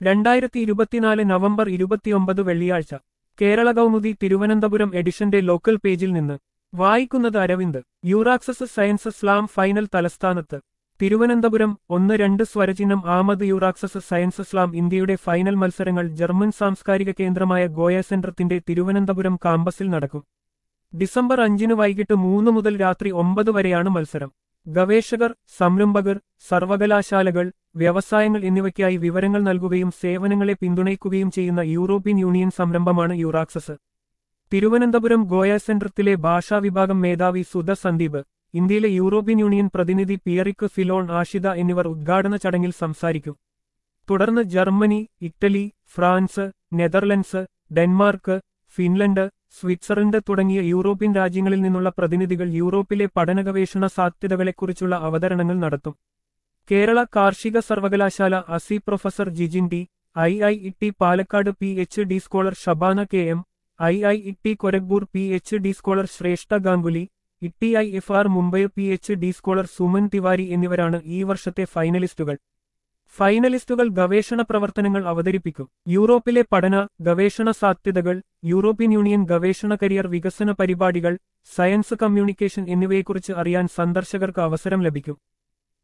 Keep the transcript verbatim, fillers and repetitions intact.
രണ്ടായിരത്തി ഇരുപത്തിനാല് നവംബർ ഇരുപത്തിയൊമ്പത് വെള്ളിയാഴ്ച കേരള കൗമുദി തിരുവനന്തപുരം എഡിഷന്റെ ലോക്കൽ പേജിൽ നിന്ന് വായിക്കുന്നത് Aravind. Euraxess science slam final തലസ്ഥാനത്ത്. തിരുവനന്തപുരം ഒന്ന് രണ്ട് സ്വരചിഹ്നം ആമത് യൂറാക്സസ് സയൻസ് സ്ലാം ഇന്ത്യയുടെ ഫൈനൽ മത്സരങ്ങൾ ജർമ്മൻ സാംസ്കാരിക കേന്ദ്രമായ ഗോയ സെന്ററിന്റെ തിരുവനന്തപുരം കാമ്പസിൽ നടക്കും. ഡിസംബർ അഞ്ചിന് വൈകിട്ട് മൂന്ന് മുതൽ രാത്രി ഒമ്പത് വരെയാണ് മത്സരം. ഗവേഷകർ, സംരംഭകർ, സർവകലാശാലകൾ, വ്യവസായങ്ങൾ എന്നിവയ്ക്കായി വിവരങ്ങൾ നൽകുകയും സേവനങ്ങളെ പിന്തുണയ്ക്കുകയും ചെയ്യുന്ന യൂറോപ്യൻ യൂണിയൻ സംരംഭമാണ് യൂറാക്സസ്. തിരുവനന്തപുരം ഗോയ സെന്ററിലെ ഭാഷാ വിഭാഗം മേധാവി സുധ സന്ദീപ്, ഇന്ത്യയിലെ യൂറോപ്യൻ യൂണിയൻ പ്രതിനിധി പിയറിക് ഫിലോൺ ആഷിത എന്നിവർ ഉദ്ഘാടന ചടങ്ങിൽ സംസാരിക്കും. തുടർന്ന് Germany, Italy, France, Netherlands, Denmark, Finland, Switzerland തുടങ്ങിയ യൂറോപ്യൻ രാജ്യങ്ങളിൽ നിന്നുള്ള പ്രതിനിധികൾ യൂറോപ്പിലെ പഠനഗവേഷണ സാധ്യതകളെക്കുറിച്ചുള്ള അവതരണങ്ങൾ നടത്തും. കേരള കാർഷിക സർവകലാശാല അസി professor Jijin T, I I T Palakkad P H D scholar Shabana K M, I I T Kharagpur P H D scholar Shreshtha Ganguly, T I F R Mumbai P H D scholar Suman Tiwari എന്നിവരാണ് ഈ വർഷത്തെ ഫൈനലിസ്റ്റുകൾ. ഫൈനലിസ്റ്റുകൾ ഗവേഷണ പ്രവർത്തനങ്ങൾ അവതരിപ്പിക്കും. യൂറോപ്പിലെ പഠന, ഗവേഷണ സാധ്യതകൾ, യൂറോപ്യൻ യൂണിയൻ ഗവേഷണ കരിയർ വികസന പരിപാടികൾ, സയൻസ് കമ്മ്യൂണിക്കേഷൻ എന്നിവയെക്കുറിച്ച് അറിയാൻ സന്ദർശകർക്ക് അവസരം ലഭിക്കും.